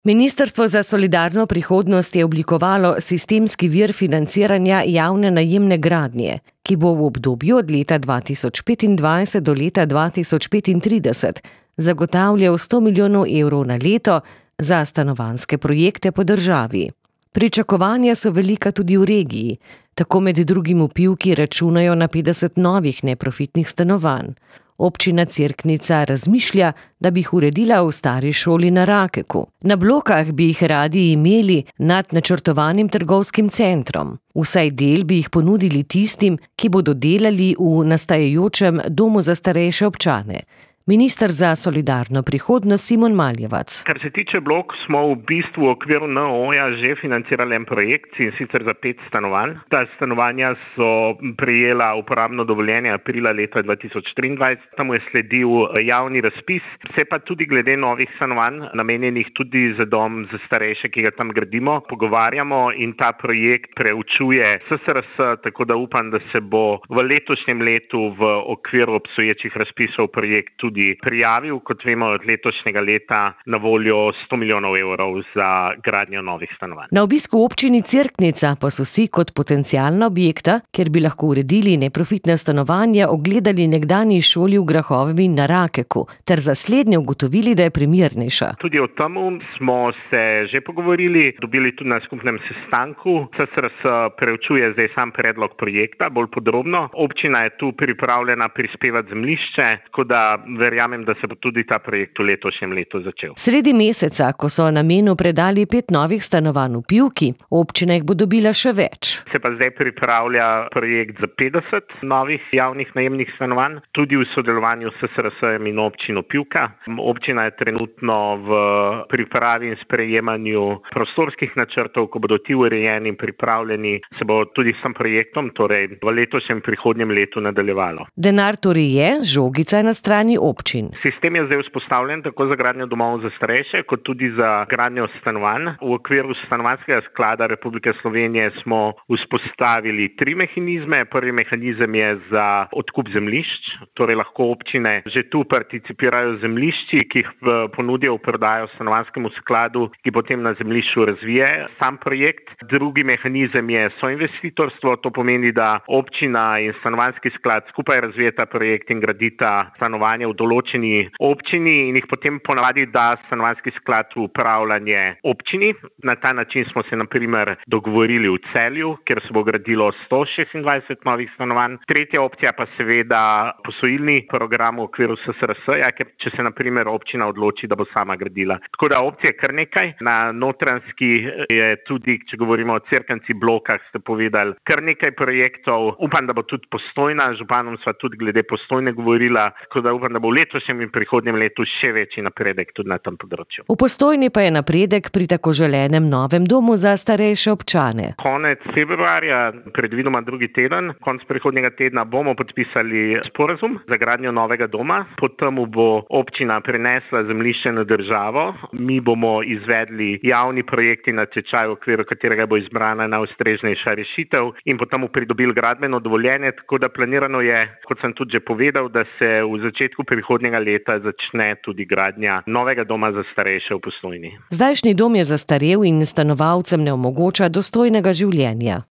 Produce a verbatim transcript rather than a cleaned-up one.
Ministrstvo za solidarno prihodnost je oblikovalo sistemski vir financiranja javne najemne gradnje, ki bo v obdobju od leta dva tisoč petindvajset do leta dva tisoč petintrideset zagotavljal sto milijonov evrov na leto za stanovanjske projekte po državi. Pričakovanja so velika tudi v regiji, tako med drugim v Pivki računajo na petdeset novih neprofitnih stanovanj. Občina Cerknica razmišlja, da bi jih uredila v stari šoli na Rakeku. Na Blokah bi jih radi imeli nad načrtovanim trgovskim centrom. Vsaj del bi jih ponudili tistim, ki bodo delali v nastajajočem domu za starejše občane. Minister za solidarno prihodnost Simon Maljevac. Kar se tiče Blok, smo v bistvu v okviru N O O-ja že financirali en projekt, in sicer za pet stanovanj. Ta stanovanja so prejela uporabno dovoljenje aprila leta dva tisoč triindvajset, tam je sledil javni razpis. Se pa tudi glede novih stanovanj, namenjenih tudi za dom za starejše, ki ga tam gradimo, pogovarjamo in ta projekt preučuje S S R S, tako da upam, da se bo v letošnjem letu v okviru obstoječih razpisov projekt tudi prijavil. Kot vemo, od letošnjega leta na voljo sto milijonov evrov za gradnjo novih stanovanj. Na obisku v občini Cerknica pa so si kot potencialna objekta, kjer bi lahko uredili neprofitna stanovanja, ogledali nekdanji šoli v Grahovi na Rakeku, ter za slednje ugotovili, da je primernejša. Tudi o tem smo se že pogovorili, dobili tudi na skupnem sestanku. S S R S preučuje zdaj sam predlog projekta bolj podrobno. Občina je tu pripravljena prispevati zemljišče, tako da verjamem, da se bo tudi ta projekt v letošnjem letu začel. Sredi meseca, ko so namenu predali pet novih stanovanj v Pivki, občina jih bo dobila še več. Se pa zdaj pripravlja projekt za petdeset novih javnih najemnih stanovanj, tudi v sodelovanju s S R S-jem in občino Pivka. Občina je trenutno v pripravi in sprejemanju prostorskih načrtov, ko bodo ti urejeni in pripravljeni, se bo tudi s tem projektom, torej v letošnjem prihodnjem letu nadaljevalo. Denar torej je, žogica je na strani občin. Sistem je zdaj vzpostavljen tako za gradnjo domov za starejše, kot tudi za gradnjo stanovanj. V okviru Stanovanjskega sklada Republike Slovenije smo vzpostavili tri mehanizme. Prvi mehanizem je za odkup zemljišč, torej lahko občine že tu participirajo zemljišči, ki jih ponudijo v prodajo Stanovanjskemu skladu, ki potem na zemljišču razvije sam projekt. Drugi mehanizem je soinvestitorstvo, to pomeni, da občina in Stanovanjski sklad skupaj razvijeta projekt in gradita stanovanja v določeni občini in jih potem ponavadi da Stanovanjski sklad v upravljanje občini. Na ta način smo se na primer dogovorili v Celju, kjer se bo gradilo sto šestindvajset novih stanovanj. Tretja opcija pa seveda posojilni program v okviru S S R S-ja, ker če se na primer občina odloči, da bo sama gradila. Tako da opcije kar nekaj. Na Notranjski je tudi, če govorimo o Cerknici, Blokah, ste povedali, kar nekaj projektov. Upam, da bo tudi Postojna, županom sva tudi glede Postojne govorila, tako da upam, da bo v letošnjem in prihodnjem letu še večji napredek tudi na tem področju. V Postojni pa je napredek pri tako želenem novem domu za starejše občane. Konec februarja, predvidoma drugi teden, konec prihodnjega tedna bomo podpisali sporazum za gradnjo novega doma. Potem bo občina prenesla zemljišče na državo. Mi bomo izvedli javni projekt in natečaj, v okviru katerega bo izbrana najustreznejša rešitev in potem pridobili gradbeno dovoljenje, tako da planirano je, kot sem tudi že povedal, da se v začetku prihodnjega leta začne tudi gradnja novega doma za starejše v Postojni. Zdajšnji dom je zastarel in stanovalcem ne omogoča dostojnega življenja.